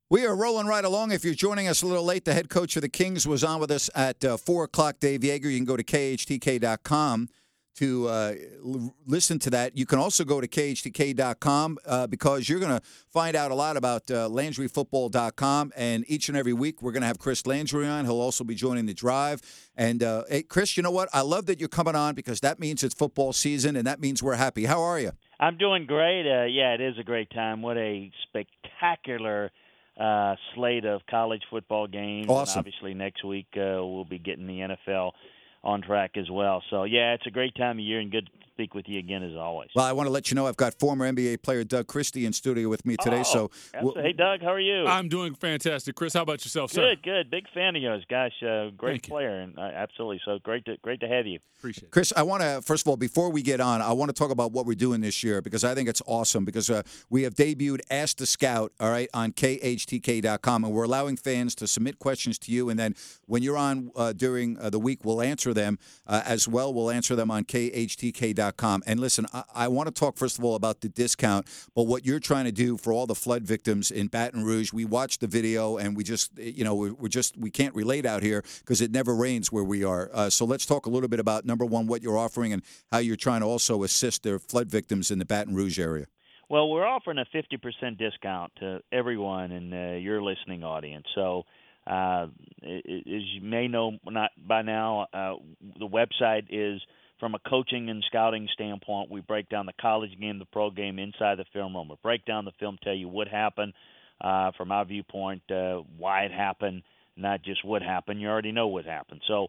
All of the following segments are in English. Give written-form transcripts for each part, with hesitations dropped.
We are rolling right along. If you're joining us a little late, the head coach of the Kings was on with us at 4 o'clock, Dave Yeager. You can go to KHTK.com to listen to that. You can also go to KHTK.com because you're going to find out a lot about LandryFootball.com. And each and every week, we're going to have Chris Landry on. He'll also be joining the drive. And, hey, Chris, you know what? I love that you're coming on because that means it's football season, and that means we're happy. How are you? I'm doing great. Yeah, it is a great time. What a spectacular slate of college football games. Awesome. And obviously next week we'll be getting the NFL on track as well. So, yeah, it's a great time of year and good to speak with you again as always. Well, I want to let you know I've got former NBA player Doug Christie in studio with me today. Hey, Doug, how are you? I'm doing fantastic. Chris, how about yourself, sir? Good. Big fan of yours. Gosh, great player. And absolutely. So great to have you. Appreciate it. Chris, I want to, first of all, before we get on, I want to talk about what we're doing this year because I think it's awesome because we have debuted Ask the Scout, all right, on KHTK.com, and we're allowing fans to submit questions to you, and then when you're on during the week, we'll answer them as well. We'll answer them on KHTK.com. And listen, I want to talk, first of all, about the discount, but what you're trying to do for all the flood victims in Baton Rouge. We watched the video, and we just, we can't relate out here because it never rains where we are. So let's talk a little bit about, number one, what you're offering and how you're trying to also assist the flood victims in the Baton Rouge area. Well, we're offering a 50% discount to everyone in your listening audience. So, as you may know not by now, the website is from a coaching and scouting standpoint. We break down the college game, the pro game inside the film room. We break down the film, tell you what happened from our viewpoint, why it happened, not just what happened. You already know what happened. So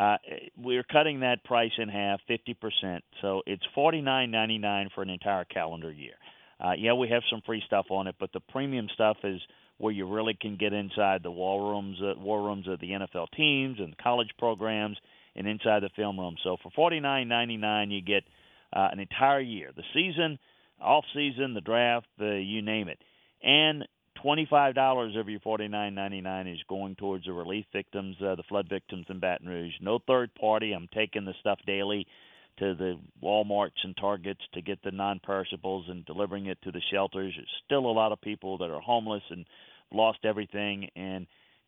we're cutting that price in half, 50%. So it's $49.99 for an entire calendar year. Yeah, we have some free stuff on it, but the premium stuff is where you really can get inside the war rooms of the NFL teams and the college programs and inside the film room. So for $49.99, you get an entire year, the season, off season, the draft, you name it, and $25 of your $49.99 is going towards the relief victims, the flood victims in Baton Rouge. No third party. I'm taking the stuff daily to the Walmarts and Targets to get the non-perishables and delivering it to the shelters. There's still a lot of people that are homeless and lost everything. And,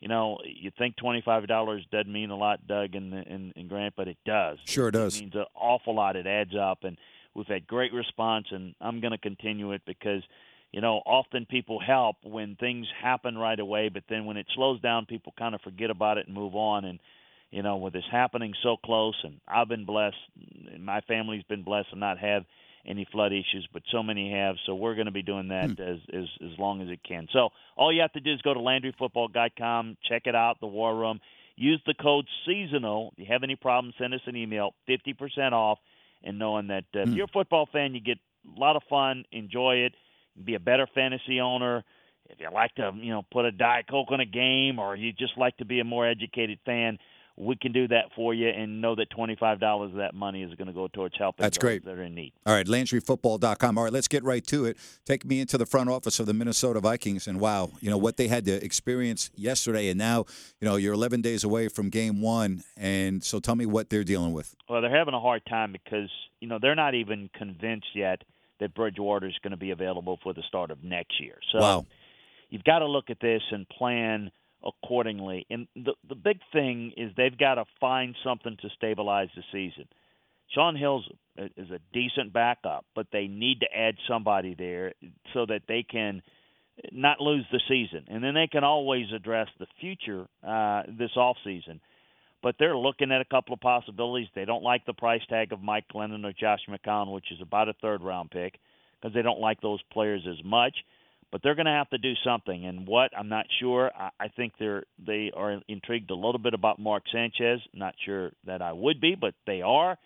you think $25 doesn't mean a lot, Doug and Grant, but it does. Sure it does. It means an awful lot. It adds up. And we've had great response, and I'm going to continue it because – often people help when things happen right away, but then when it slows down, people kind of forget about it and move on. And, with this happening so close, and I've been blessed, and my family's been blessed to not have any flood issues, but so many have. So we're going to be doing that as long as it can. So all you have to do is go to LandryFootball.com, check it out, the War Room. Use the code SEASONAL. If you have any problems, send us an email, 50% off, and knowing that if you're a football fan, you get a lot of fun, enjoy it. Be a better fantasy owner. If you like to, put a Diet Coke on a game, or you just like to be a more educated fan, we can do that for you, and know that $25 of that money is going to go towards helping those that are in need. All right, LandryFootball.com. All right, let's get right to it. Take me into the front office of the Minnesota Vikings, and wow, what they had to experience yesterday, and now, you're 11 days away from Game 1, and so tell me what they're dealing with. Well, they're having a hard time because, they're not even convinced yet that Bridgewater is going to be available for the start of next year. So You've got to look at this and plan accordingly. And the big thing is they've got to find something to stabilize the season. Sean Hill is a decent backup, but they need to add somebody there so that they can not lose the season. And then they can always address the future this offseason. But they're looking at a couple of possibilities. They don't like the price tag of Mike Glennon or Josh McCown, which is about a third-round pick, because they don't like those players as much. But they're going to have to do something. And what, I'm not sure. I think they are intrigued a little bit about Mark Sanchez. Not sure that I would be, but they are.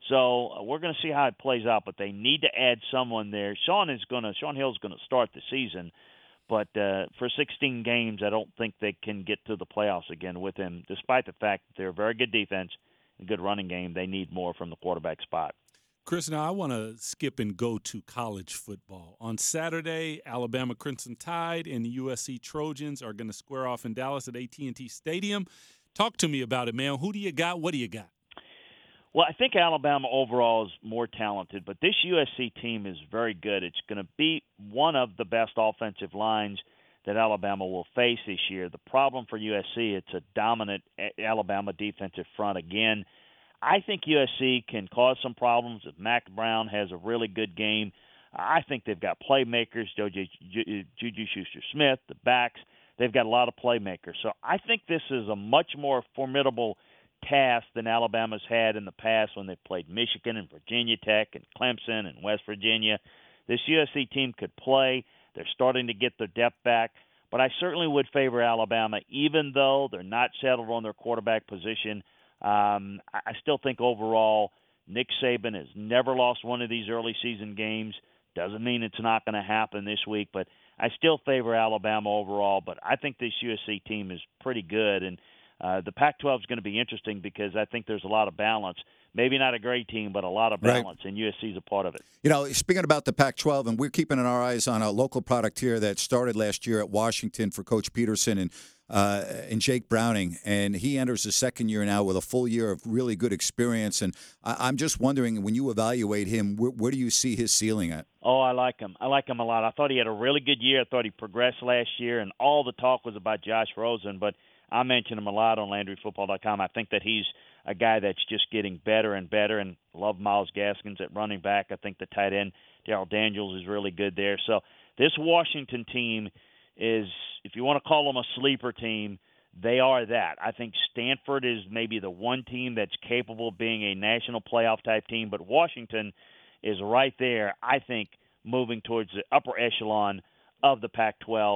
So we're going to see how it plays out. But they need to add someone there. Sean Hill's going to start the season. But for 16 games, I don't think they can get to the playoffs again with him, despite the fact that they're a very good defense, a good running game. They need more from the quarterback spot. Chris, now I want to skip and go to college football. On Saturday, Alabama Crimson Tide and the USC Trojans are going to square off in Dallas at AT&T Stadium. Talk to me about it, man. Who do you got? What do you got? Well, I think Alabama overall is more talented, but this USC team is very good. It's going to be one of the best offensive lines that Alabama will face this year. The problem for USC, it's a dominant Alabama defensive front again. I think USC can cause some problems if Mack Brown has a really good game. I think they've got playmakers, Juju Schuster-Smith, the backs. They've got a lot of playmakers. So I think this is a much more formidable task than Alabama's had in the past when they played Michigan and Virginia Tech and Clemson and West Virginia. This USC team could play. They're starting to get their depth back. But I certainly would favor Alabama, even though they're not settled on their quarterback position. I still think overall Nick Saban has never lost one of these early season games. Doesn't mean it's not going to happen this week, but I still favor Alabama overall. But I think this USC team is pretty good. And the Pac-12 is going to be interesting because I think there's a lot of balance. Maybe not a great team, but a lot of balance, right. And USC is a part of it. You know, speaking about the Pac-12, and we're keeping our eyes on a local product here that started last year at Washington for Coach Peterson and Jake Browning, and he enters his second year now with a full year of really good experience. And I'm just wondering, when you evaluate him, where do you see his ceiling at? Oh, I like him. I like him a lot. I thought he had a really good year. I thought he progressed last year, and all the talk was about Josh Rosen, but I mention him a lot on LandryFootball.com. I think that he's a guy that's just getting better and better, and love Myles Gaskins at running back. I think the tight end, Darrell Daniels, is really good there. So this Washington team is, if you want to call them a sleeper team, they are that. I think Stanford is maybe the one team that's capable of being a national playoff type team, but Washington is right there, I think, moving towards the upper echelon of the Pac-12.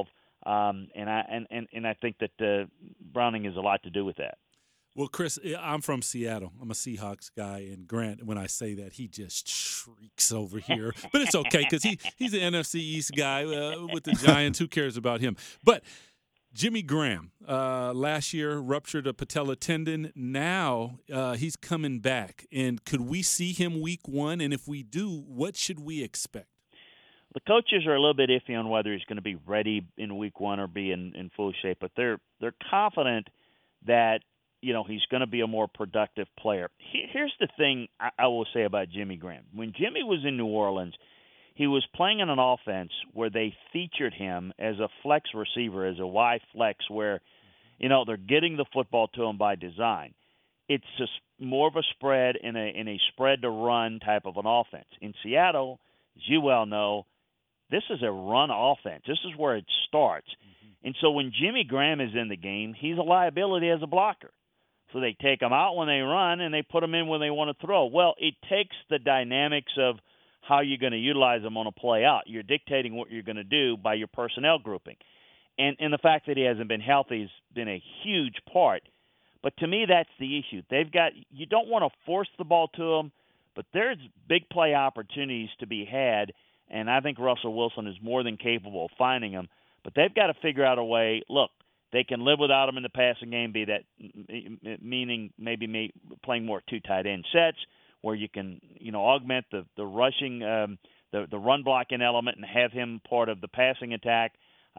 And I think that Browning has a lot to do with that. Well, Chris, I'm from Seattle. I'm a Seahawks guy, and Grant, when I say that, he just shrieks over here. But it's okay because he's an NFC East guy with the Giants. Who cares about him? But Jimmy Graham, last year ruptured a patella tendon. Now he's coming back. And could we see him week one? And if we do, what should we expect? The coaches are a little bit iffy on whether he's going to be ready in week one or be in full shape, but they're confident that, you know, he's going to be a more productive player. Here's the thing I will say about Jimmy Graham. When Jimmy was in New Orleans, he was playing in an offense where they featured him as a flex receiver, as a Y flex, where, you know, they're getting the football to him by design. It's just more of a spread in a spread to run type of an offense. In Seattle, as you well know, this is a run offense. This is where it starts. Mm-hmm. And so when Jimmy Graham is in the game, he's a liability as a blocker. So they take him out when they run, and they put him in when they want to throw. Well, it takes the dynamics of how you're going to utilize him on a play out. You're dictating what you're going to do by your personnel grouping. And the fact that he hasn't been healthy has been a huge part. But to me, that's the issue. You don't want to force the ball to him, but there's big play opportunities to be had, and I think Russell Wilson is more than capable of finding them. But they've got to figure out a way. Look, they can live without him in the passing game, be that meaning maybe playing more two tight end sets where you can, you know, augment the rushing, the run blocking element and have him part of the passing attack.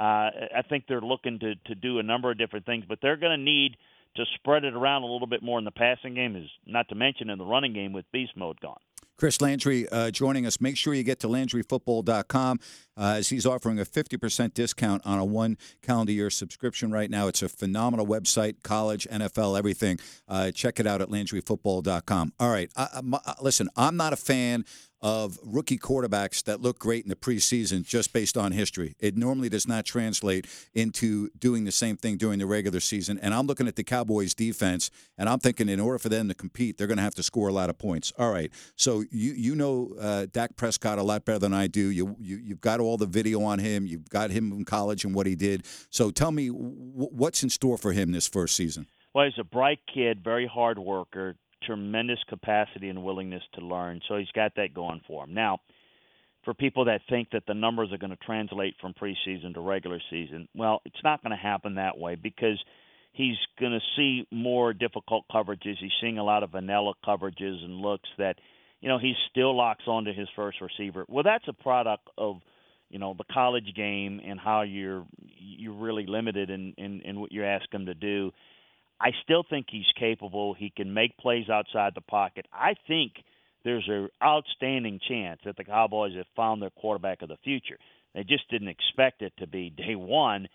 I think they're looking to do a number of different things, but they're going to need to spread it around a little bit more in the passing game, is not to mention in the running game with beast mode gone. Chris Landry joining us. Make sure you get to LandryFootball.com as he's offering a 50% discount on a one calendar year subscription right now. It's a phenomenal website, college, NFL, everything. Check it out at LandryFootball.com. All right. Listen, I'm not a fan of rookie quarterbacks that look great in the preseason just based on history. It normally does not translate into doing the same thing during the regular season. And I'm looking at the Cowboys defense, and I'm thinking in order for them to compete, they're going to have to score a lot of points. All right. So you know Dak Prescott a lot better than I do. You've got all the video on him. You've got him in college and what he did. So tell me, what's in store for him this first season? Well, he's a bright kid, very hard worker, tremendous capacity and willingness to learn. So he's got that going for him. Now, for people that think that the numbers are going to translate from preseason to regular season, well, it's not going to happen that way because he's going to see more difficult coverages. He's seeing a lot of vanilla coverages and looks that, you know, he still locks onto his first receiver. Well, that's a product of, you know, the college game and how you're really limited in what you ask him to do. I still think he's capable. He can make plays outside the pocket. I think there's an outstanding chance that the Cowboys have found their quarterback of the future. They just didn't expect it to be day one,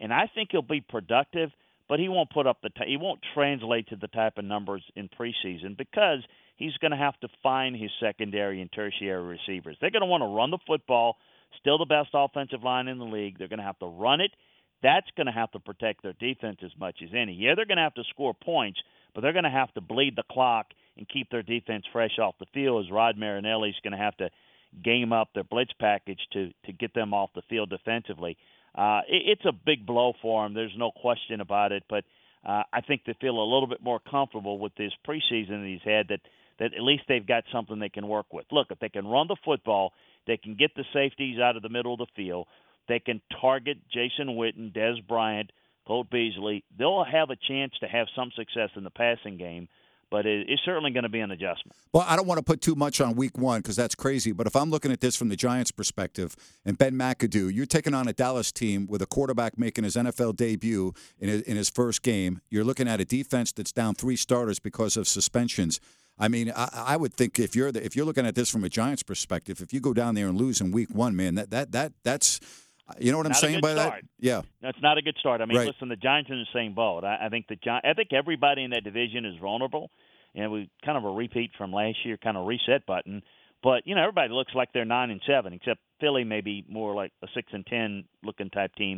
and I think he'll be productive, but he won't put up he won't translate to the type of numbers in preseason because he's going to have to find his secondary and tertiary receivers. They're going to want to run the football, still the best offensive line in the league. They're going to have to run it. That's going to have to protect their defense as much as any. Yeah, they're going to have to score points, but they're going to have to bleed the clock and keep their defense fresh off the field, as Rod Marinelli's going to have to game up their blitz package to get them off the field defensively. It's a big blow for them. There's no question about it, but I think they feel a little bit more comfortable with this preseason that he's had, that at least they've got something they can work with. Look, if they can run the football, they can get the safeties out of the middle of the field, they can target Jason Witten, Des Bryant, Colt Beasley, they'll have a chance to have some success in the passing game, but it's certainly going to be an adjustment. Well, I don't want to put too much on week one because that's crazy, but if I'm looking at this from the Giants' perspective, and Ben McAdoo, you're taking on a Dallas team with a quarterback making his NFL debut in his first game. You're looking at a defense that's down 3 starters because of suspensions. I mean, I would think if you're looking at this from a Giants' perspective, if you go down there and lose in week one, man, that's you know what I'm saying by that? Yeah. That's not a good start. I mean, right. Listen, the Giants are in the same boat. I think everybody in that division is vulnerable, and we kind of a repeat from last year, kind of reset button. But everybody looks like they're 9-7, except Philly may be more like a 6-10 looking type team.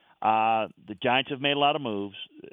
The Giants have made a lot of moves.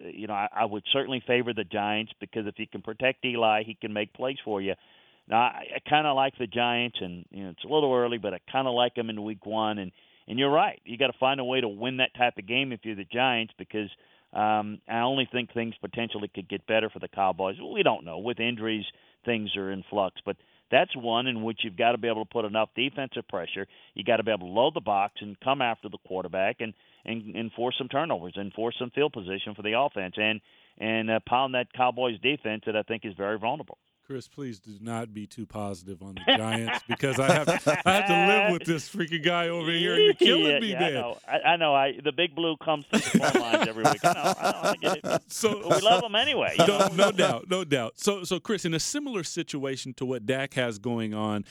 I would certainly favor the Giants because if he can protect Eli, he can make plays for you. Now, I kind of like the Giants, and it's a little early, but I kind of like them in week one. And you're right. You got to find a way to win that type of game if you're the Giants because I only think things potentially could get better for the Cowboys. We don't know. With injuries, things are in flux. But that's one in which you've got to be able to put enough defensive pressure. You got to be able to load the box and come after the quarterback and force some turnovers and force some field position for the offense and pound that Cowboys defense that I think is very vulnerable. Chris, please do not be too positive on the Giants because I have to live with this freaking guy over here. You're killing me, man. I know. The big blue comes through the phone lines every week. I know. I get it. But we love him anyway. No doubt. So, Chris, in a similar situation to what Dak has going on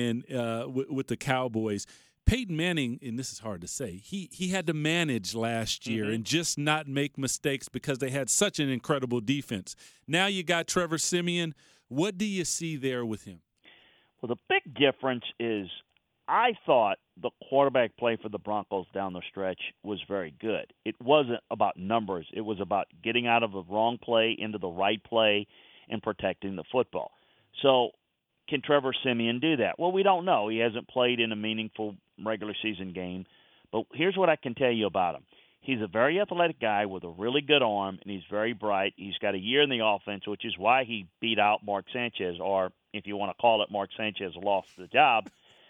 with the Cowboys, Peyton Manning, and this is hard to say, he had to manage last year and just not make mistakes because they had such an incredible defense. Now you got Trevor Siemian. What do you see there with him? Well, the big difference is I thought the quarterback play for the Broncos down the stretch was very good. It wasn't about numbers. It was about getting out of the wrong play into the right play and protecting the football. So can Trevor Siemian do that? Well, we don't know. He hasn't played in a meaningful regular season game. But here's what I can tell you about him. He's a very athletic guy with a really good arm, and he's very bright. He's got a year in the offense, which is why he beat out Mark Sanchez, or if you want to call it, Mark Sanchez lost the job.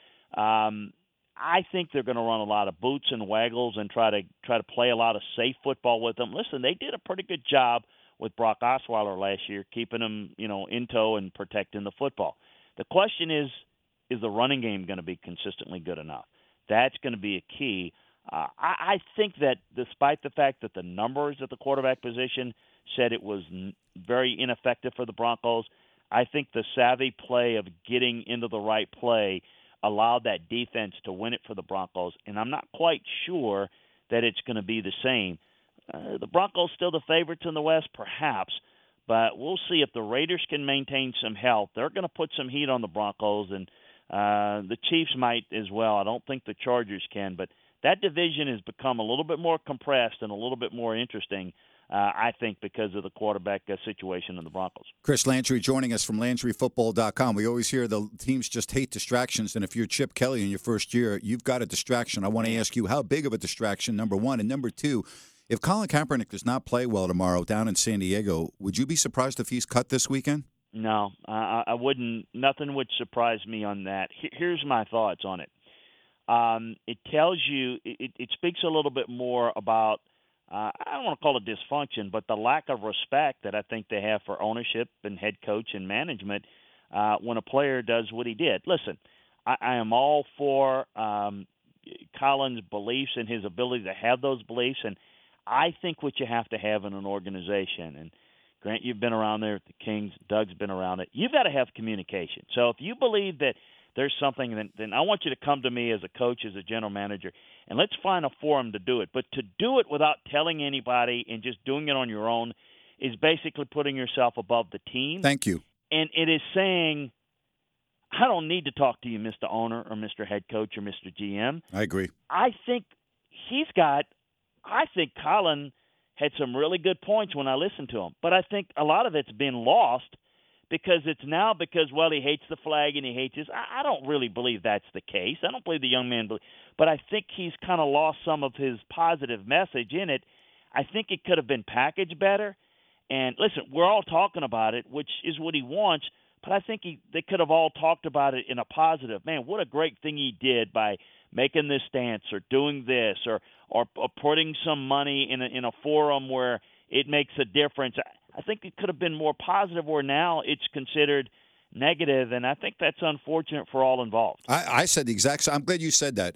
I think they're going to run a lot of boots and waggles and try to play a lot of safe football with them. Listen, they did a pretty good job with Brock Osweiler last year, keeping him, in tow and protecting the football. The question is the running game going to be consistently good enough? That's going to be a key. I think that despite the fact that the numbers at the quarterback position said it was very ineffective for the Broncos, I think the savvy play of getting into the right play allowed that defense to win it for the Broncos, and I'm not quite sure that it's going to be the same. The Broncos still the favorites in the West, perhaps, but we'll see if the Raiders can maintain some health. They're going to put some heat on the Broncos, and the Chiefs might as well. I don't think the Chargers can, but that division has become a little bit more compressed and a little bit more interesting, I think, because of the quarterback situation in the Broncos. Chris Landry joining us from LandryFootball.com. We always hear the teams just hate distractions, and if you're Chip Kelly in your first year, you've got a distraction. I want to ask you, how big of a distraction, number one? And number two, if Colin Kaepernick does not play well tomorrow down in San Diego, would you be surprised if he's cut this weekend? No, I wouldn't. Nothing would surprise me on that. Here's my thoughts on it. It tells you, it speaks a little bit more about, I don't want to call it dysfunction, but the lack of respect that I think they have for ownership and head coach and management when a player does what he did. Listen, I am all for Colin's beliefs and his ability to have those beliefs, and I think what you have to have in an organization, and Grant, you've been around there at the Kings, Doug's been around it, you've got to have communication. So if you believe that there's something, then I want you to come to me as a coach, as a general manager, and let's find a forum to do it. But to do it without telling anybody and just doing it on your own is basically putting yourself above the team. Thank you. And it is saying, I don't need to talk to you, Mr. Owner or Mr. Head Coach or Mr. GM. I agree. I think Colin had some really good points when I listened to him. But I think a lot of it's been lost because he hates the flag and he hates his. I don't really believe that's the case. I don't believe the young man believes. But I think he's kind of lost some of his positive message in it. I think it could have been packaged better. And listen, we're all talking about it, which is what he wants. But I think they could have all talked about it in a positive. Man, what a great thing he did by making this stance or doing this or putting some money in a forum where it makes a difference. I think it could have been more positive, where now it's considered negative, and I think that's unfortunate for all involved. I said the exact same. I'm glad you said that.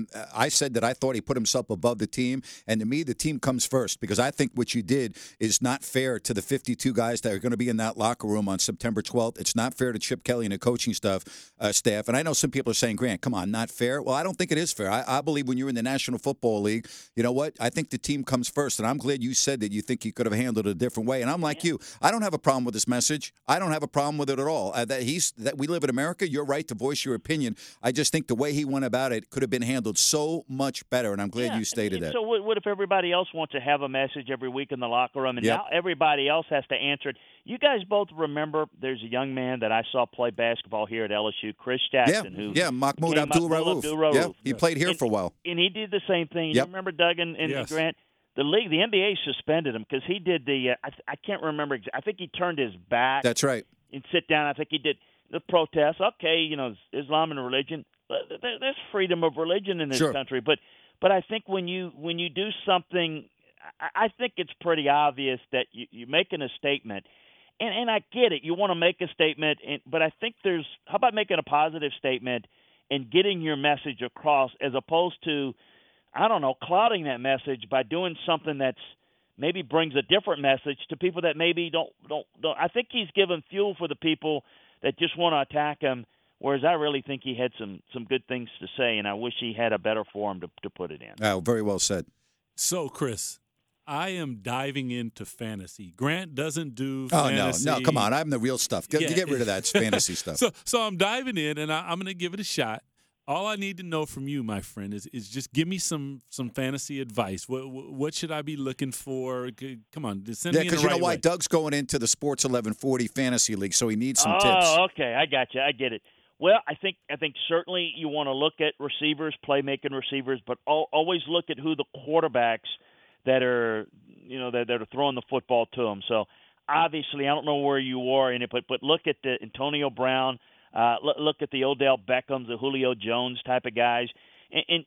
I said that I thought he put himself above the team, and to me, the team comes first, because I think what you did is not fair to the 52 guys that are going to be in that locker room on September 12th. It's not fair to Chip Kelly and the coaching staff. And I know some people are saying, Grant, come on, not fair. Well, I don't think it is fair. I believe when you're in the National Football League, you know what? I think the team comes first, and I'm glad you said that you think you could have handled it a different way. And I'm like you. I don't have a problem with this message. I don't have a problem with it at all. That we live in America, you're right to voice your opinion. I just think the way he went about it could have been handled so much better, and I'm glad you stated that. So what if everybody else wants to have a message every week in the locker room, and now everybody else has to answer it? You guys both remember there's a young man that I saw play basketball here at LSU, Chris Jackson. Mahmoud Abdul-Rauf. Yeah, he played here for a while. And he did the same thing. You remember, Doug and Grant? The league, the NBA suspended him because he did I can't remember. I think he turned his back. That's right. And sit down. I think he did the protest. Okay, Islam and religion. There's freedom of religion in this country. But I think when you do something, I think it's pretty obvious that you're making a statement. And I get it. You want to make a statement, but I think how about making a positive statement and getting your message across, as opposed to, I don't know, clouding that message by doing something that's maybe brings a different message to people that maybe don't. I think he's given fuel for the people that just want to attack him, whereas I really think he had some good things to say, and I wish he had a better forum to put it in. Oh, very well said. So, Chris, I am diving into fantasy. Grant doesn't do fantasy. Oh, no, come on. I'm the real stuff. Get rid of that fantasy stuff. So I'm diving in, and I'm going to give it a shot. All I need to know from you, my friend, is just give me some fantasy advice. What should I be looking for? Come on, send me in the right way. Because you know why? Doug's going into the Sports 1140 Fantasy League, so he needs some tips. Oh, okay. I got you. I get it. Well, I think certainly you want to look at receivers, playmaking receivers, but always look at who the quarterbacks that are throwing the football to them. So obviously, I don't know where you are in it, but look at the Antonio Brown. Look at the Odell Beckhams, the Julio Jones type of guys. And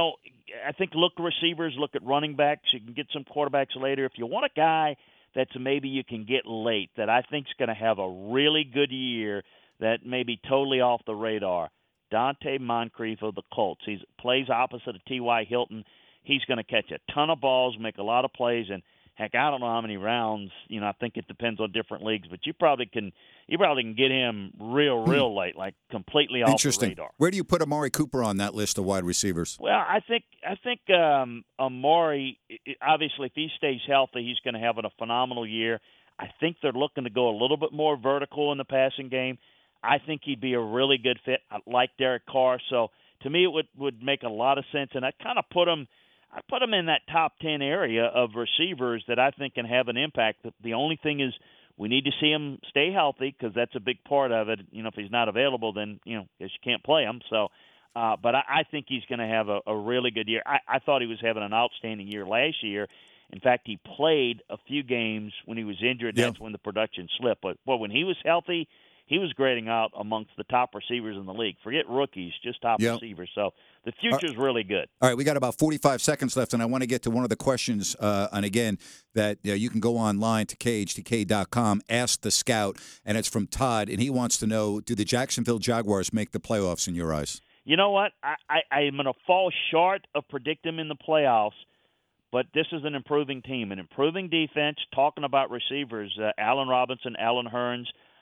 I think look at receivers, look at running backs. You can get some quarterbacks later. If you want a guy that's maybe you can get late that I think is going to have a really good year that may be totally off the radar, Dante Moncrief of the Colts. He plays opposite of T.Y. Hilton. He's going to catch a ton of balls, make a lot of plays, and heck, I don't know how many rounds. I think it depends on different leagues, but you probably can get him real late, like completely off the radar. Where do you put Amari Cooper on that list of wide receivers? Well, I think Amari, obviously, if he stays healthy, he's going to have a phenomenal year. I think they're looking to go a little bit more vertical in the passing game. I think he'd be a really good fit. I like Derek Carr, so to me it would make a lot of sense, and I kind of put him in that top 10 area of receivers that I think can have an impact. The only thing is we need to see him stay healthy, because that's a big part of it. If he's not available, then, you can't play him. So, but I think he's going to have a really good year. I thought he was having an outstanding year last year. In fact, he played a few games when he was injured. That's when the production slipped. But when he was healthy, he was grading out amongst the top receivers in the league. Forget rookies, just top receivers. So the future's really good. All right, we got about 45 seconds left, and I want to get to one of the questions, and again, that you can go online to KHTK.com, Ask the Scout, and it's from Todd, and he wants to know, do the Jacksonville Jaguars make the playoffs in your eyes? You know what? I am going to fall short of predicting them in the playoffs, but this is an improving team, an improving defense. Talking about receivers, Allen Robinson, Allen Hurns,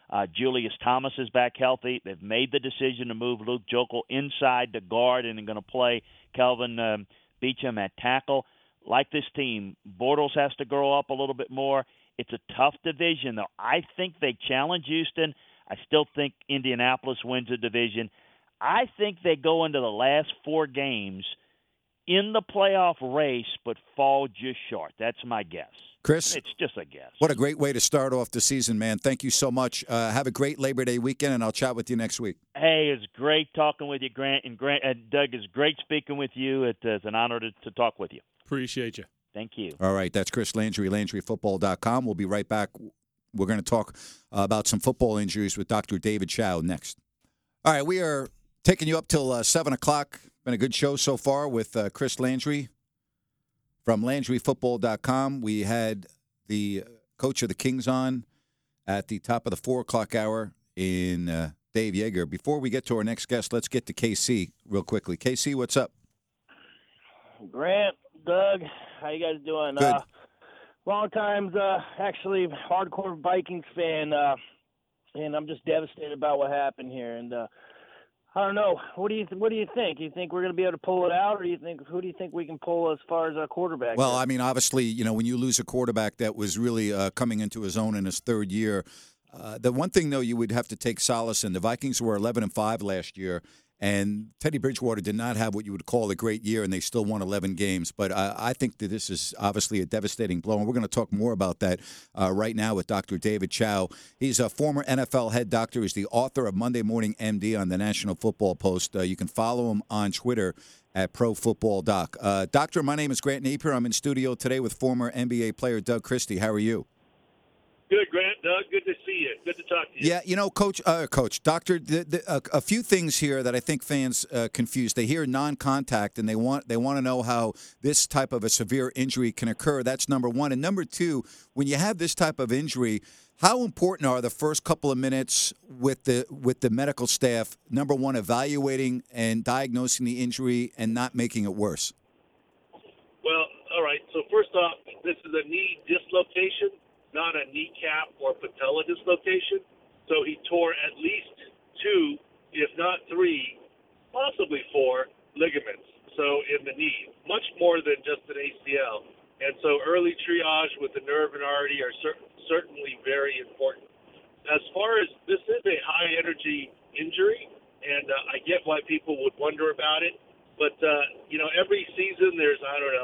Julius Thomas is back healthy. They've made the decision to move Luke Jokel inside the guard and are going to play Kelvin Beachum at tackle. Like this team, Bortles has to grow up a little bit more. It's a tough division, though. I think they challenge Houston. I still think Indianapolis wins the division. I think they go into the last 4 games in the playoff race but fall just short. That's my guess. Chris? It's just a guess. What a great way to start off the season, man. Thank you so much. Have a great Labor Day weekend, and I'll chat with you next week. Hey, it's great talking with you, Grant. And Doug, it's great speaking with you. It's an honor to talk with you. Appreciate you. Thank you. All right, that's Chris Landry, LandryFootball.com. We'll be right back. We're going to talk about some football injuries with Dr. David Chow next. All right, we are taking you up till 7 o'clock. Been a good show so far with Chris Landry from LandryFootball.com. We had the coach of the Kings on at the top of the 4 o'clock hour in Dave Yeager. Before we get to our next guest, let's get to KC real quickly. KC, what's up? Grant, Doug, how you guys doing? Good. Long times, actually, hardcore Vikings fan, and I'm just devastated about what happened here. And I don't know. What do you think? You think we're going to be able to pull it out, or who do you think we can pull as far as our quarterback? Well, here? I mean, obviously, when you lose a quarterback that was really coming into his own in his third year, the one thing though you would have to take solace in: the Vikings were 11-5 last year. And Teddy Bridgewater did not have what you would call a great year, and they still won 11 games. But I think that this is obviously a devastating blow, and we're going to talk more about that right now with Dr. David Chow. He's a former NFL head doctor. He's the author of Monday Morning MD on the National Football Post. You can follow him on Twitter at Pro Football Doc. Doctor, my name is Grant Napier. I'm in studio today with former NBA player Doug Christie. How are you? Good, Grant. Doug, good to see you. Good to talk to you. Yeah, Coach, Doctor, a few things here that I think fans confuse. They hear non-contact, and they want to know how this type of a severe injury can occur. That's number one. And number two, when you have this type of injury, how important are the first couple of minutes with the medical staff, number one, evaluating and diagnosing the injury and not making it worse? Well, all right. So first off, this is a knee dislocation, not a kneecap or patella dislocation. So he tore at least 2, if not 3, possibly 4 ligaments. So in the knee, much more than just an ACL. And so early triage with the nerve and artery are certainly very important. As far as this is a high energy injury, and I get why people would wonder about it. But, every season there's,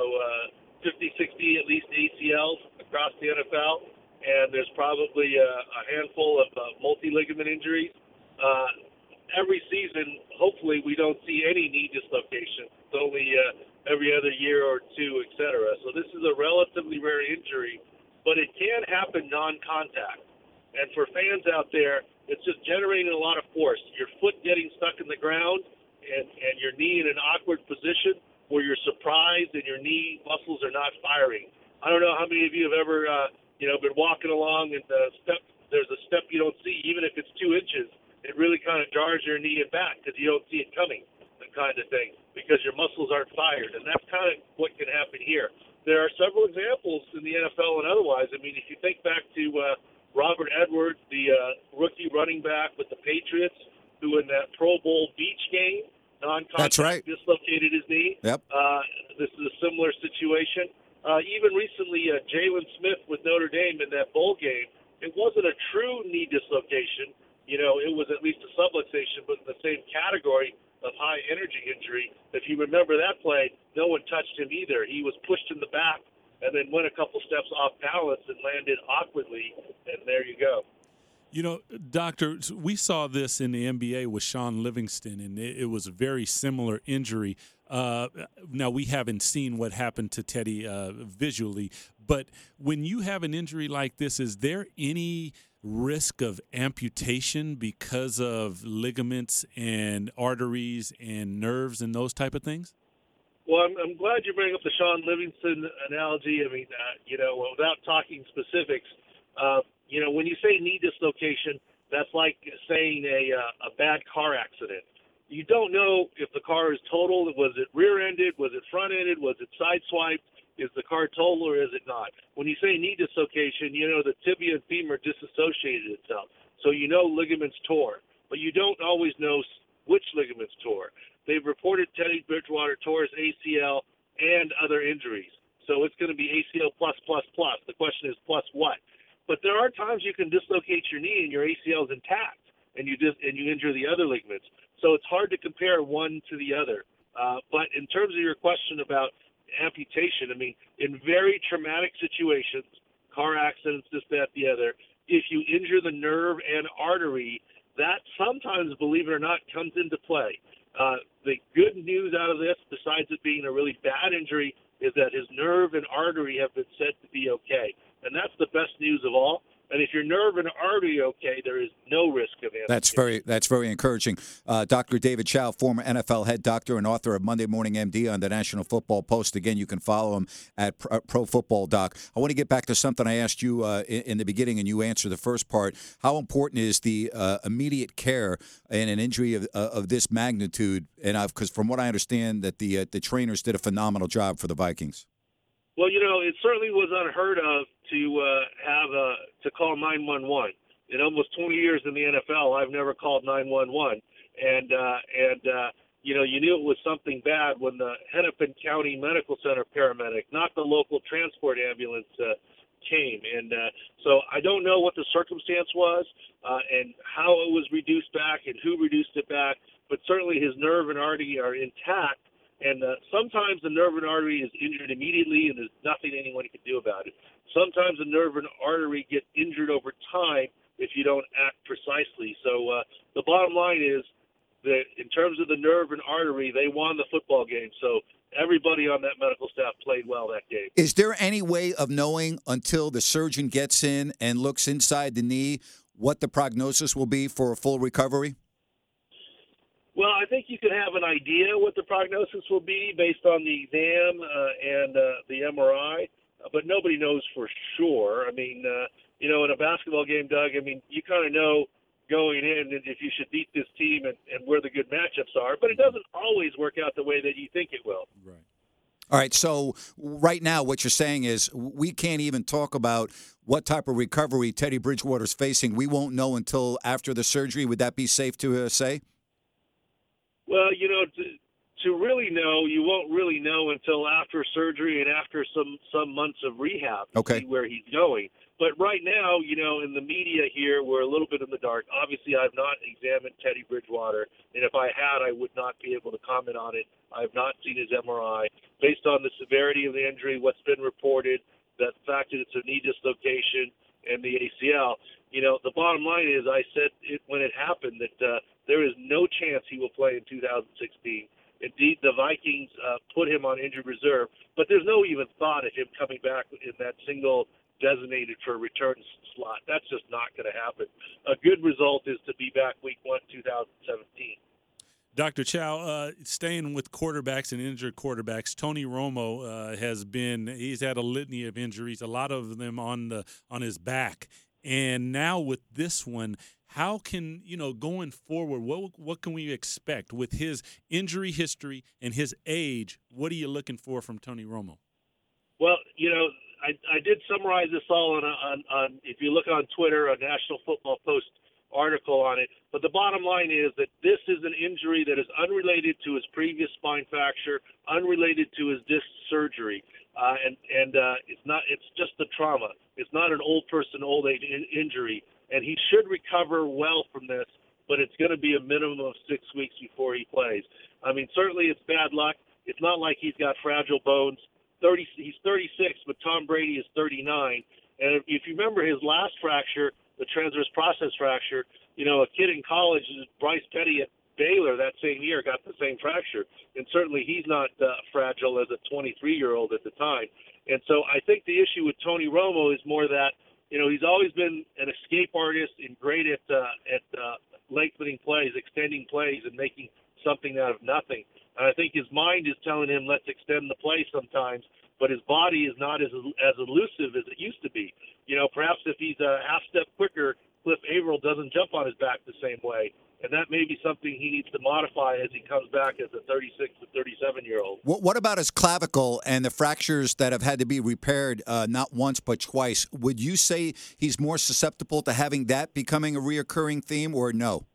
50, 60 at least ACLs across the NFL. And there's probably a handful of multi-ligament injuries. Every season, hopefully, we don't see any knee dislocation. It's only every other year or two, et cetera. So this is a relatively rare injury, but it can happen non-contact. And for fans out there, it's just generating a lot of force. Your foot getting stuck in the ground and your knee in an awkward position where you're surprised and your knee muscles are not firing. I don't know how many of you have ever been walking along and there's a step you don't see, even if it's 2 inches. It really kind of jars your knee and back because you don't see it coming, that kind of thing, because your muscles aren't fired. And that's kind of what can happen here. There are several examples in the NFL and otherwise. I mean, if you think back to Robert Edwards, the rookie running back with the Patriots, who in that Pro Bowl beach game, non-contact, That's right, dislocated his knee. Yep. This is a similar situation. Even recently, Jalen Smith with Notre Dame in that bowl game, it wasn't a true knee dislocation. It was at least a subluxation, but in the same category of high energy injury. If you remember that play, no one touched him either. He was pushed in the back and then went a couple steps off balance and landed awkwardly, and there you go. Doctor, we saw this in the NBA with Sean Livingston, and it was a very similar injury. Now, we haven't seen what happened to Teddy visually, but when you have an injury like this, is there any risk of amputation because of ligaments and arteries and nerves and those type of things? Well, I'm glad you bring up the Sean Livingston analogy. I mean, without talking specifics, when you say knee dislocation, that's like saying a bad car accident. You don't know if the car is totaled. Was it rear-ended? Was it front-ended? Was it sideswiped? Is the car totaled or is it not? When you say knee dislocation, the tibia and femur disassociated itself. So you know ligaments tore, but you don't always know which ligaments tore. They've reported Teddy Bridgewater tore his ACL and other injuries. So it's going to be ACL plus, plus, plus. The question is plus what? But there are times you can dislocate your knee and your ACL is intact, and you injure the other ligaments. So it's hard to compare one to the other. But in terms of your question about amputation, I mean, in very traumatic situations, car accidents, this, that, the other, if you injure the nerve and artery, that sometimes, believe it or not, comes into play. The good news out of this, besides it being a really bad injury, is that his nerve and artery have been said to be okay. And that's the best news of all. And if your nerve and artery okay, there is no risk of amputation. That's very encouraging. Dr. David Chao, former NFL head doctor and author of Monday Morning MD on the National Football Post. Again, you can follow him at Pro Football Doc. I want to get back to something I asked you in the beginning, and you answered the first part. How important is the immediate care in an injury of this magnitude? And because from what I understand, that the trainers did a phenomenal job for the Vikings. Well, it certainly was unheard of to call 911. In almost 20 years in the NFL, I've never called 911, and you knew it was something bad when the Hennepin County Medical Center paramedic, not the local transport ambulance, came. And so I don't know what the circumstance was and how it was reduced back and who reduced it back, but certainly his nerve and artery are intact. And sometimes the nerve and artery is injured immediately, and there's nothing anyone can do about it. Sometimes the nerve and artery get injured over time if you don't act precisely. So the bottom line is that in terms of the nerve and artery, they won the football game. So everybody on that medical staff played well that game. Is there any way of knowing until the surgeon gets in and looks inside the knee what the prognosis will be for a full recovery? Well, I think you can have an idea what the prognosis will be based on the exam and the MRI, but nobody knows for sure. I mean, in a basketball game, Doug, I mean, you kind of know going in if you should beat this team and where the good matchups are, but it doesn't always work out the way that you think it will. Right. All right, so right now what you're saying is we can't even talk about what type of recovery Teddy Bridgewater's facing. We won't know until after the surgery. Would that be safe to say? Well, to really know, you won't really know until after surgery and after some months of rehab to see where he's going. But right now, in the media here, we're a little bit in the dark. Obviously, I've not examined Teddy Bridgewater, and if I had, I would not be able to comment on it. I have not seen his MRI. Based on the severity of the injury, what's been reported, the fact that it's a knee dislocation and the ACL, the bottom line is I said it when it happened that there is no chance he will play in 2016. Indeed, the Vikings put him on injured reserve, but there's no even thought of him coming back in that single designated for return slot. That's just not going to happen. A good result is to be back week 1, 2017. Dr. Chao, staying with quarterbacks and injured quarterbacks, Tony Romo he's had a litany of injuries, a lot of them on his back. And now with this one, how can, going forward, what can we expect with his injury history and his age? What are you looking for from Tony Romo? Well, I did summarize this all on if you look on Twitter, a National Football Post article on it. But the bottom line is that this is an injury that is unrelated to his previous spine fracture, unrelated to his disc surgery, and it's just the trauma. It's not an old age injury, and he should recover well from this. But it's going to be a minimum of 6 weeks before he plays. I mean, certainly it's bad luck. It's not like he's got fragile bones. He's 36, but Tom Brady is 39. And if you remember his last fracture, the transverse process fracture, a kid in college, Bryce Petty at Baylor that same year got the same fracture. And certainly he's not fragile as a 23-year-old at the time. And so I think the issue with Tony Romo is more that, he's always been an escape artist and great at lengthening plays, extending plays, and making something out of nothing. And I think his mind is telling him, let's extend the play sometimes, but his body is not as elusive as it used to be. Perhaps if he's a half step quicker, Cliff Averill doesn't jump on his back the same way. And that may be something he needs to modify as he comes back as a 36 to 37-year-old. What about his clavicle and the fractures that have had to be repaired not once but twice? Would you say he's more susceptible to having that becoming a reoccurring theme, or no?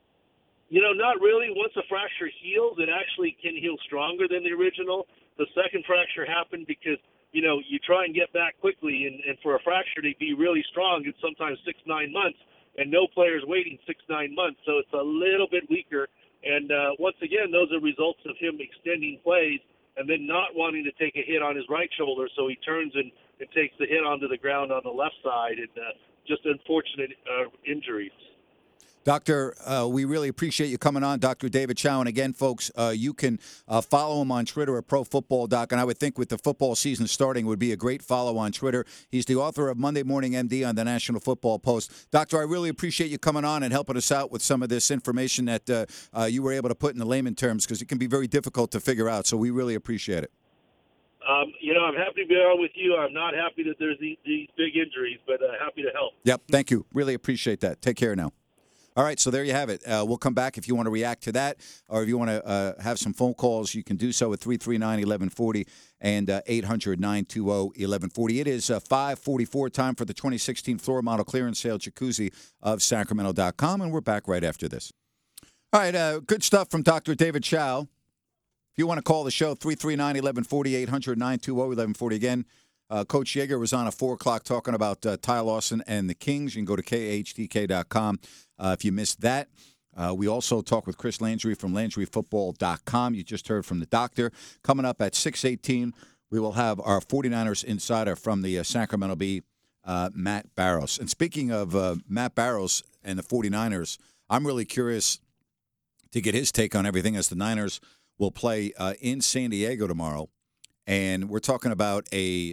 Not really. Once a fracture heals, it actually can heal stronger than the original. The second fracture happened because, you try and get back quickly, and for a fracture to be really strong, it's sometimes 6-9 months. And no player's waiting 6-9 months, so it's a little bit weaker. And once again, those are results of him extending plays and then not wanting to take a hit on his right shoulder, so he turns and takes the hit onto the ground on the left side, and just unfortunate injuries. Doctor, we really appreciate you coming on, Dr. David Chao. And again, folks, you can follow him on Twitter at ProFootballDoc. And I would think with the football season starting, it would be a great follow on Twitter. He's the author of Monday Morning MD on the National Football Post. Doctor, I really appreciate you coming on and helping us out with some of this information that you were able to put in the layman terms, because it can be very difficult to figure out. So we really appreciate it. I'm happy to be on with you. I'm not happy that there's these big injuries, but happy to help. Yep, thank you. Really appreciate that. Take care now. All right, so there you have it. We'll come back if you want to react to that, or if you want to have some phone calls, you can do so at 339-1140 and 800-920-1140. It is 5:44, time for the 2016 Floor Model Clearance Sale Jacuzzi of Sacramento.com, and we're back right after this. All right, good stuff from Dr. David Chao. If you want to call the show, 339-1140, 800-920-1140. Again, Coach Yeager was on at 4 o'clock talking about Ty Lawson and the Kings. You can go to KHTK.com if you missed that. We also talked with Chris Landry from LandryFootball.com. You just heard from the doctor. Coming up at 6:18, we will have our 49ers insider from the Sacramento Bee, Matt Barrows. And speaking of Matt Barrows and the 49ers, I'm really curious to get his take on everything, as the Niners will play in San Diego tomorrow. And we're talking about a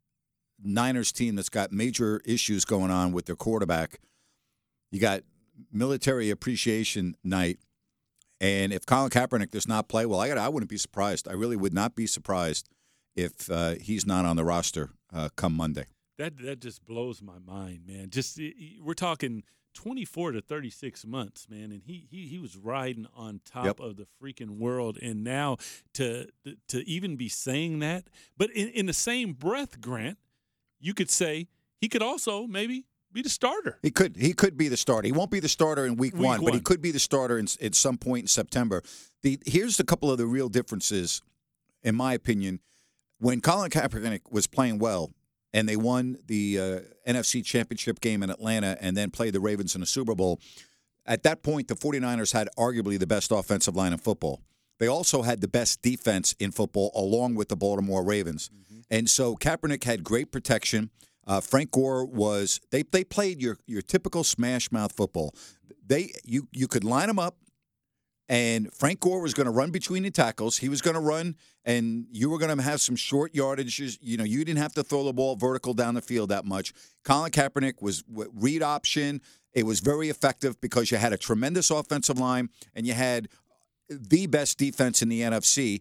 Niners team that's got major issues going on with their quarterback. You got Military Appreciation Night, and if Colin Kaepernick does not play well, I wouldn't be surprised. I really would not be surprised if he's not on the roster come Monday. That just blows my mind, man. Just we're talking 24 to 36 months, man, and he was riding on top of the freaking world, and now to even be saying that, but in the same breath, Grant, you could say he could also maybe be the starter. He could be the starter. He won't be the starter in week one, but he could be the starter at some point in September. Here's a couple of the real differences, in my opinion. When Colin Kaepernick was playing well, and they won the NFC Championship game in Atlanta and then played the Ravens in the Super Bowl, at that point, the 49ers had arguably the best offensive line in football. They also had the best defense in football, along with the Baltimore Ravens. Mm-hmm. And so Kaepernick had great protection. Frank Gore was – they played your typical smash mouth football. You could line them up, and Frank Gore was going to run between the tackles. He was going to run, and you were going to have some short yardages. You didn't have to throw the ball vertical down the field that much. Colin Kaepernick was read option. It was very effective because you had a tremendous offensive line, and you had the best defense in the NFC,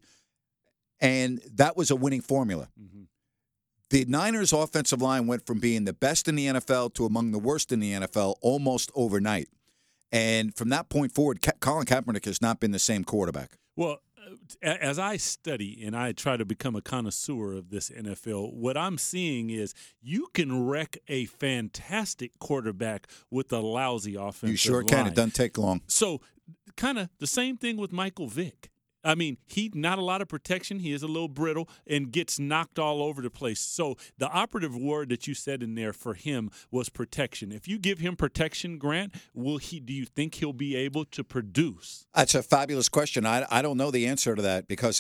and that was a winning formula. Mm-hmm. The Niners' offensive line went from being the best in the NFL to among the worst in the NFL almost overnight. And from that point forward, Colin Kaepernick has not been the same quarterback. Well, as I study and I try to become a connoisseur of this NFL, what I'm seeing is you can wreck a fantastic quarterback with a lousy offensive line. You sure can. It doesn't take long. So kind of the same thing with Michael Vick. I mean, not a lot of protection. He is a little brittle and gets knocked all over the place. So the operative word that you said in there for him was protection. If you give him protection, Grant, do you think he'll be able to produce? That's a fabulous question. I don't know the answer to that, because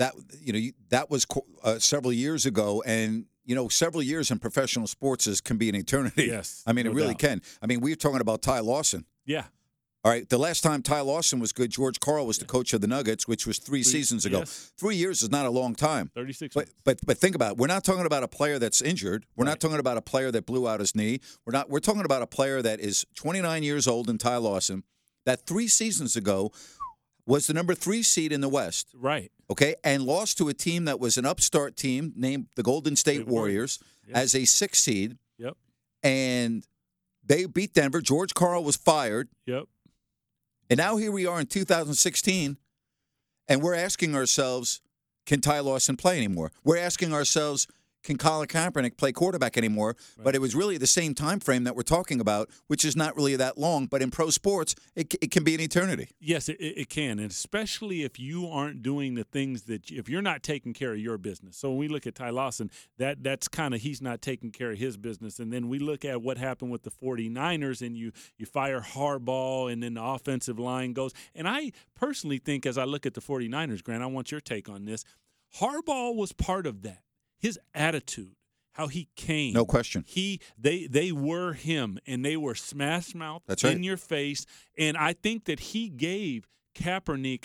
that was several years ago, and several years in professional sports can be an eternity. Yes, I mean, it really can. I mean, we're talking about Ty Lawson. Yeah. All right, the last time Ty Lawson was good, George Karl was the coach of the Nuggets, which was three seasons ago. Yes. 3 years is not a long time. 36 But think about it. We're not talking about a player that's injured. We're not talking about a player that blew out his knee. We're talking about a player that is 29 years old in Ty Lawson, that 3 seasons ago was the number 3 seed in the West. Right. Okay, and lost to a team that was an upstart team named the Golden State Warriors as a 6 seed. Yep. And They beat Denver. George Karl was fired. Yep. And now here we are in 2016, and we're asking ourselves, can Ty Lawson play anymore? We're asking ourselves, can Colin Kaepernick play quarterback anymore? Right. But it was really the same time frame that we're talking about, which is not really that long. But in pro sports, it can be an eternity. Yes, it can, and especially if you aren't doing the things if you're not taking care of your business. So when we look at Ty Lawson, that's kind of he's not taking care of his business. And then we look at what happened with the 49ers, and you fire Harbaugh, and then the offensive line goes. And I personally think, as I look at the 49ers, Grant, I want your take on this. Harbaugh was part of that. His attitude, how he came. No question. They were him, and they were smash mouth in your face. And I think that he gave Kaepernick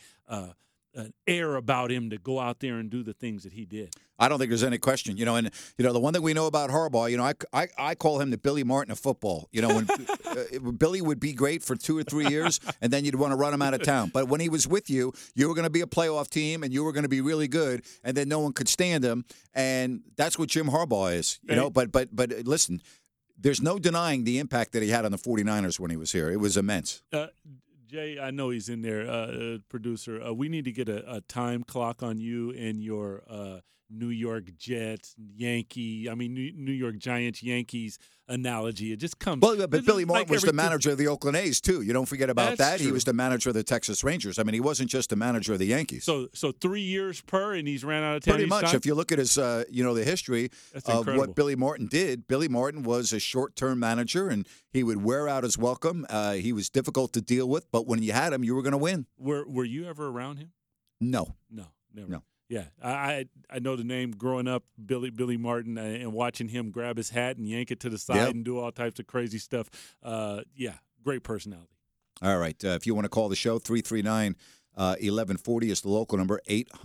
an air about him to go out there and do the things that he did. I don't think there's any question. And the one thing we know about Harbaugh, I call him the Billy Martin of football. When Billy would be great for 2 or 3 years, and then you'd want to run him out of town. But when he was with you, you were going to be a playoff team, and you were going to be really good, and then no one could stand him. And that's what Jim Harbaugh is. But listen, there's no denying the impact that he had on the 49ers when he was here. It was immense. Jay, I know he's in there, producer. We need to get a time clock on you and your New York Jets, New York Giants, Yankees analogy. It just comes. Well, but Billy Martin was the manager of the Oakland A's, too. You don't forget about that. True. He was the manager of the Texas Rangers. He wasn't just the manager of the Yankees. So 3 years per, and he's ran out of town. Pretty much. If you look at his, the history of what Billy Martin did, Billy Martin was a short-term manager, and he would wear out his welcome. He was difficult to deal with, but when you had him, you were going to win. Were you ever around him? No, never. No. Yeah, I know the name growing up, Billy Martin, and watching him grab his hat and yank it to the side and do all types of crazy stuff. Great personality. All right. If you want to call the show, 339-1140 is the local number,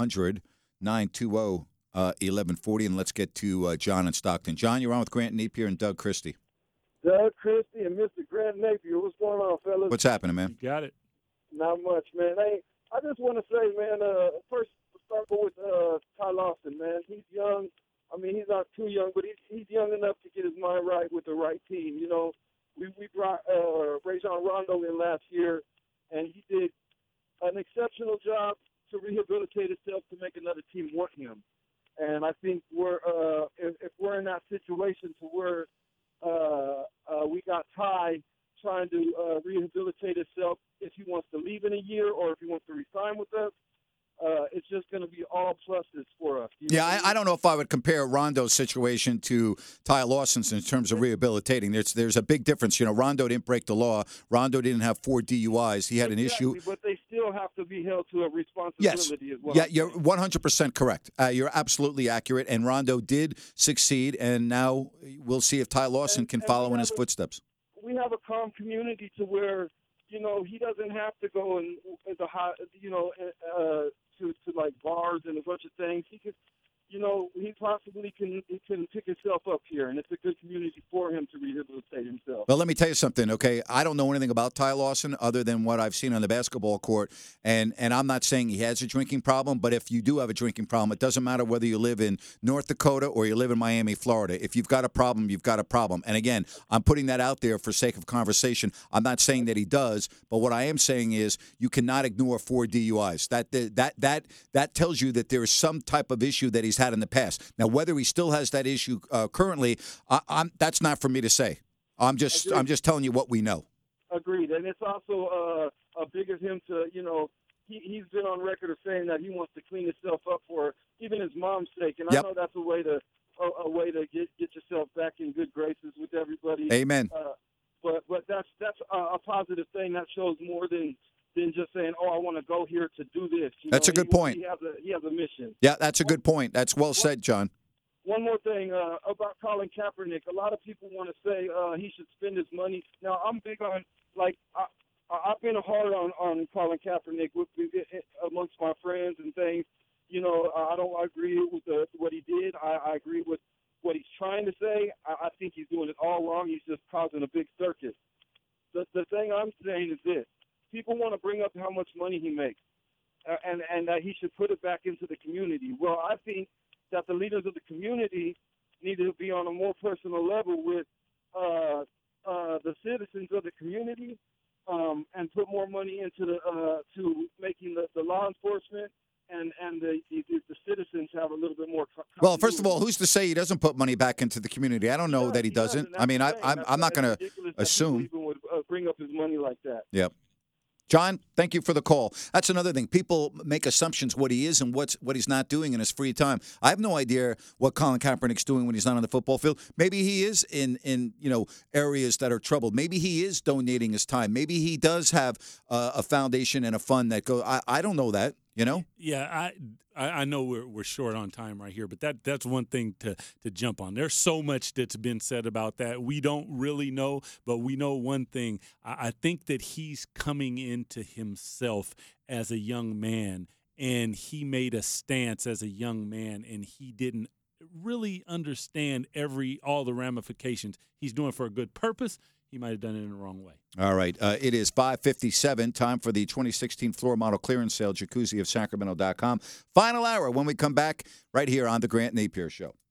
800-920-1140. And let's get to John in Stockton. John, you're on with Grant Napier and Doug Christie. Doug Christie and Mr. Grant Napier. What's going on, fellas? What's happening, man? You got it. Not much, man. I just want to say, man, first start with Ty Lawson, man. He's young. He's not too young, but he's young enough to get his mind right with the right team. We brought Rajon Rondo in last year, and he did an exceptional job to rehabilitate himself to make another team want him. And I think if we're in that situation to where we got Ty trying to rehabilitate himself if he wants to leave in a year or if he wants to resign with us, it's just going to be all pluses for us. I don't know if I would compare Rondo's situation to Ty Lawson's in terms of rehabilitating. There's a big difference. Rondo didn't break the law. Rondo didn't have 4 DUIs. He had an issue. But they still have to be held to a responsibility as well. Yeah, you're 100% correct. You're absolutely accurate. And Rondo did succeed, and now we'll see if Ty Lawson can follow in his footsteps. We have a calm community to where, he doesn't have to go and to like bars and a bunch of things. He could, he possibly can pick himself up here, and it's a good community for him to rehabilitate himself. Well, let me tell you something, okay? I don't know anything about Ty Lawson other than what I've seen on the basketball court, and I'm not saying he has a drinking problem, but if you do have a drinking problem, it doesn't matter whether you live in North Dakota or you live in Miami, Florida. If you've got a problem, you've got a problem. And again, I'm putting that out there for sake of conversation. I'm not saying that he does, but what I am saying is you cannot ignore 4 DUIs. That tells you that there is some type of issue that he's had in the past. Now, whether he still has that issue currently, that's not for me to say. I'm just telling you what we know. Agreed, and it's also big of him to he's been on record of saying that he wants to clean himself up for even his mom's sake, and I know that's a way to get yourself back in good graces with everybody. Amen. But that's a positive thing. That shows more than just saying, I want to go here to do this. That's a good point. He has a mission. Yeah, that's a good point. That's well said, John. One more thing about Colin Kaepernick. A lot of people want to say he should spend his money. Now, I'm big on, I've been hard on Colin Kaepernick amongst my friends and things. I don't agree with what he did. I agree with what he's trying to say. I think he's doing it all wrong. He's just causing a big circus. The thing I'm saying is this. People want to bring up how much money he makes and that he should put it back into the community. Well, I think that the leaders of the community need to be on a more personal level with the citizens of the community and put more money into to making the law enforcement and the citizens have a little bit more. Well, first of all, who's to say he doesn't put money back into the community? I don't know that he doesn't. I mean, I'm not going to assume. Even would bring up his money like that. Yep. John, thank you for the call. That's another thing. People make assumptions what he is and what he's not doing in his free time. I have no idea what Colin Kaepernick's doing when he's not on the football field. Maybe he is in areas that are troubled. Maybe he is donating his time. Maybe he does have a foundation and a fund that goes. I don't know that. Yeah, I know we're short on time right here, but that's one thing to jump on. There's so much that's been said about that. We don't really know, but we know one thing. I think that he's coming into himself as a young man, and he made a stance as a young man, and he didn't really understand all the ramifications. He's doing it for a good purpose. He might have done it in the wrong way. All right. It is 5:57. Time for the 2016 floor model clearance sale, jacuzziofsacramento.com. Final hour when we come back right here on the Grant Napier Show.